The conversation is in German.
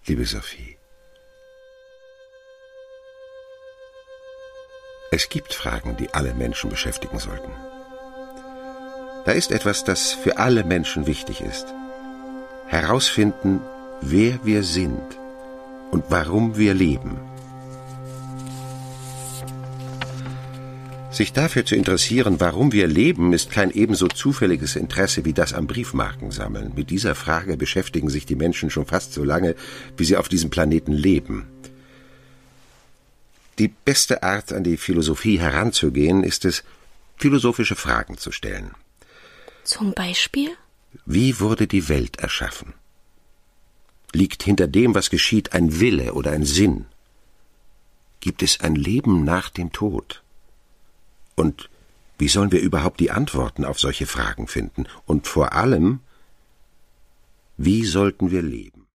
liebe Sophie. Es gibt Fragen, die alle Menschen beschäftigen sollten. Da ist etwas, das für alle Menschen wichtig ist. Herausfinden, wer wir sind und warum wir leben. Sich dafür zu interessieren, warum wir leben, ist kein ebenso zufälliges Interesse wie das am Briefmarkensammeln. Mit dieser Frage beschäftigen sich die Menschen schon fast so lange, wie sie auf diesem Planeten leben. Die beste Art, an die Philosophie heranzugehen, ist es, philosophische Fragen zu stellen. Zum Beispiel? Wie wurde die Welt erschaffen? Liegt hinter dem, was geschieht, ein Wille oder ein Sinn? Gibt es ein Leben nach dem Tod? Und wie sollen wir überhaupt die Antworten auf solche Fragen finden? Und vor allem, wie sollten wir leben?